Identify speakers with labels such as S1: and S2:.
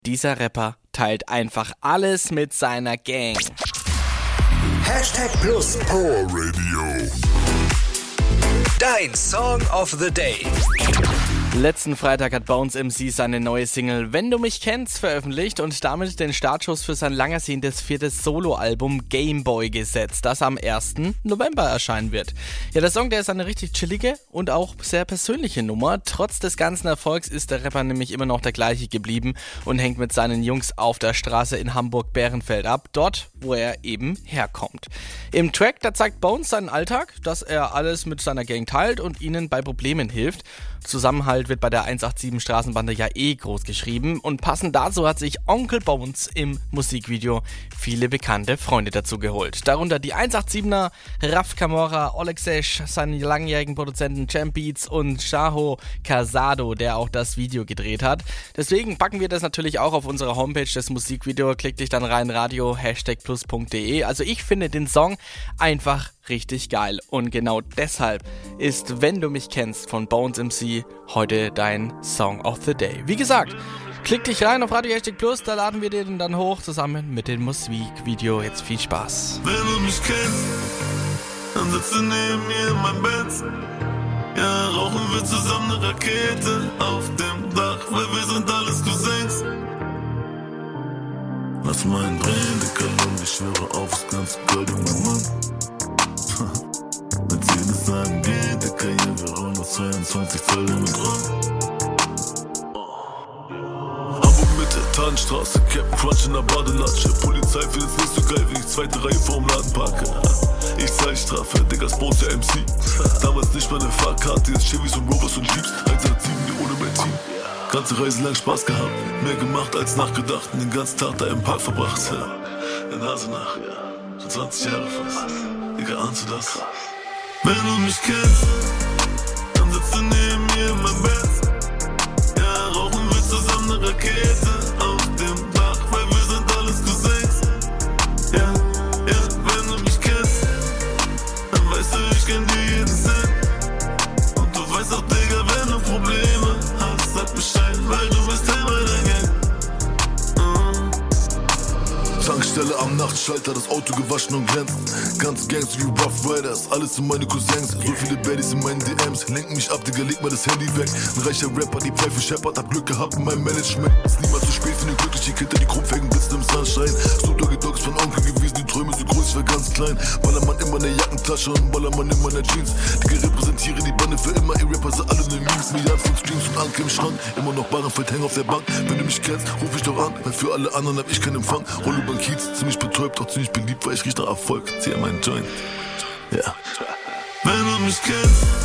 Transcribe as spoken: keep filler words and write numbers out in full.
S1: Dieser Rapper teilt einfach alles mit seiner Gang.
S2: Hashtag Plus Power Radio. Dein Song of the Day.
S1: Letzten Freitag hat Bones M C seine neue Single Wenn du mich kennst veröffentlicht und damit den Startschuss für sein lang ersehntes viertes Soloalbum Gameboy gesetzt, das am ersten November erscheinen wird. Ja, der Song, der ist eine richtig chillige und auch sehr persönliche Nummer. Trotz des ganzen Erfolgs ist der Rapper nämlich immer noch der gleiche geblieben und hängt mit seinen Jungs auf der Straße in Hamburg-Bärenfeld ab, dort, wo er eben herkommt. Im Track, da zeigt Bones seinen Alltag, dass er alles mit seiner Gang teilt und ihnen bei Problemen hilft. Zusammenhalt wird bei der hundertsiebenundachtzig Straßenbande ja eh groß geschrieben und passend dazu hat sich Onkel Bones im Musikvideo viele bekannte Freunde dazu geholt. Darunter die hundertsiebenundachtziger, Raf Camora, Olexesh, seinen langjährigen Produzenten Champ Beats und Shaho Casado, der auch das Video gedreht hat. Deswegen packen wir das natürlich auch auf unserer Homepage, das Musikvideo. Klick dich dann rein, radio hashtag plus punkt de. Also ich finde den Song einfach richtig geil und genau deshalb ist Wenn du mich kennst von Bones M C heute dein Song of the Day. Wie gesagt, klick dich rein auf Radio Hashtag Plus, da laden wir den dann hoch zusammen mit dem Musikvideo. Jetzt viel Spaß.
S3: Wenn du mich kennst, dann sitzt du neben mir in meinem Bett. Ja, rauchen wir zusammen eine Rakete auf dem Dach, weil wir sind alles Cousins. Lass mal einen drehen, Dicker, und ich schwöre aufs ganze goldene Mann. Mercedes A M G, Dicker, ja, wir rollen auf zweiundzwanzig Zoll mit rum. Hamburg Mitte, Tarnstraße, Cap Crunch in der Badelatsch. Polizei findet's nicht so geil, wenn ich zweite Reihe vorm Laden parke. Ich zahl Strafe, Digga, Bones der M C. Damals nicht mal eine Fahrkarte, jetzt Chevys und Rovers und Jeeps. hundertsieben, die ohne mein Team. Ganze Reise lang Spaß gehabt, mehr gemacht als nachgedacht. Und den ganzen Tag da im Park verbracht. In Hasenach, ja, schon zwanzig Jahre fast. Digga, ahnst du das? Wenn du mich kennst, dann sitzt du neben mir in meinem Bett. Ja, rauchen wir zusammen eine Rakete auf dem Dach, weil wir sind alles Cousins. Ja, ja, wenn du mich kennst, dann weißt du, ich kenn dir jeden Cent. Und du weißt auch, Digga, wenn du Probleme hast, sag Bescheid, weil du bist Teil meiner Gang.
S4: Tankstelle am Nachtschalter, das Auto gewaschen und glänzt. Ganz Gangs wie Rough Riders, alles sind meine Cousins. So viele Baddies in meinen D Ms, lenken mich ab, Digga, leg mal das Handy weg. Ein reicher Rapper, die Pfeife scheppert, hab Glück gehabt in meinem Management. Ist niemals zu spät für eine glückliche Kinder, die Krummfägen blitzen im Sunshine. Snoop Doggy Dogs von Onkel gewesen, die Träume so groß, ich war ganz klein. Ballermann immer in der Jackentasche und Ballermann in meiner Jeans. Digga, repräsentiere die Bande für immer, ihr Rapper sind alle ne Memes. Milliarden von Streams und Anke im Schrank, immer noch Bahrenfeld, häng auf der Bank. Wenn du mich kennst, ruf ich doch an, weil für alle anderen hab ich keinen Empfang. Rolle über den Kiez, ziemlich betäubt, auch ziemlich beliebt, weil ich riech nach Erfolg. Zieh an meinen Joint. Ja.
S3: Wenn du mich kennst,